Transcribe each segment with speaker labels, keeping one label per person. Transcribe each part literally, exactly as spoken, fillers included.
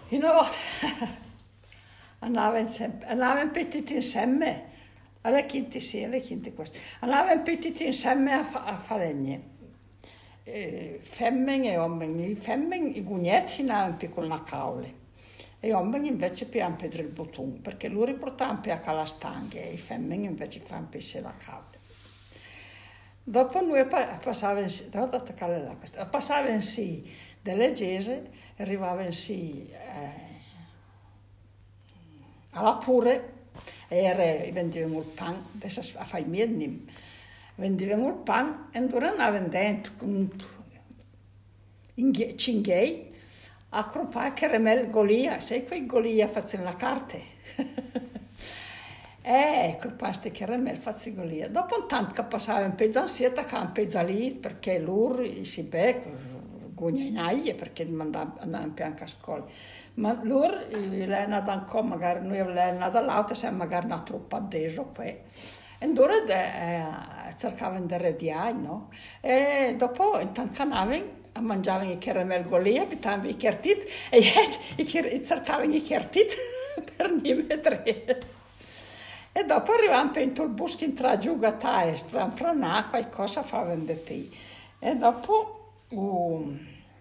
Speaker 1: Una volta andavano sempre, andavano petit insieme, alle quinte sì, alle quinte queste, andavano petit insieme a, fa, a falegne. Eh, femmine e uomini, i femmini, i gugnetti andavano più con la caule, e gli uomini invece più per il bottone, perché loro riportavano più a la stanga e i femmini invece fanno più la caule. Dopo noi passavamo, passavamo sì delle gese, arrivavano sì eh, alla pure, e vendevamo il pan, adesso a fare i miei, vendevamo il pan e ora andavamo dentro con in cinghei a cropare caramel golia, sai quei golia facevano la carte? Eh, queste caramelle fazzi golia. Dopo un tanto che passavano per Zanzietta, che un pezzo lì, perché loro si becco, gugnai perché andavano anche a scuola. Ma loro, lei ancora, magari noi avevamo dall'altra, se magari una troppa addeso qui. E loro eh, cercavano di rediare, no? E dopo, intanto che andavano, mangiavano i caramelle golia, abitavano i chiartiti, e cercavano i chiartiti per non mettere. E dopo arrivavamo per il bus che tra giù e fra, fra una qualcosa facevamo bepi. E dopo uh,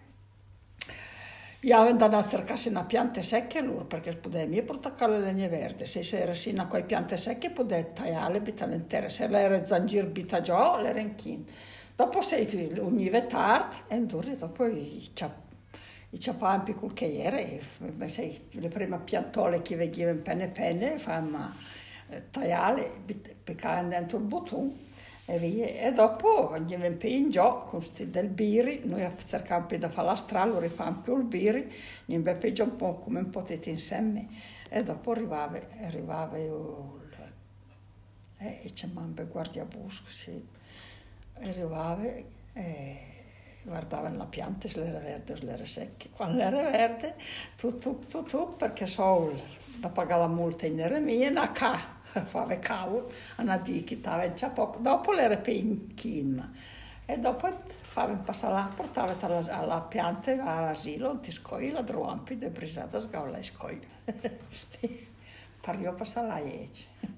Speaker 1: io avevo andato a cercare una pianta secca loro, perché potevamo portare le legne verdi. Se era una quelle piante secche, potevo tagliare le intere. Se era zanzir bita già, le renchine. Dopo se univa tardi, e dopo i ciappavamo più quel che era. E, le prime piantole che venivano penne penne, facevamo tagliare, piccare dentro il bottone e via. E dopo andiamo in gioco con sti del biri, noi cercavamo di fare la strada, lo rifavamo più il biri, andiamo più un po' come un potete insieme. E dopo arrivava, arrivava io, eh, e c'è mamma guardiabusco, sì. Arrivava e guardavano la pianta, se l'era verde o se l'era secca. Quando era verde, tu, tu, tu, tu, perché so da pagare la multa in era mia, una ca. Fave cavolo, una dichita, già poco. Dopo l'era pinchina e dopo fave passare là, portava alla, alla pianta all'asilo, ti scogli la droampi, de brisata sgaula e scogli. Parliamo passare là e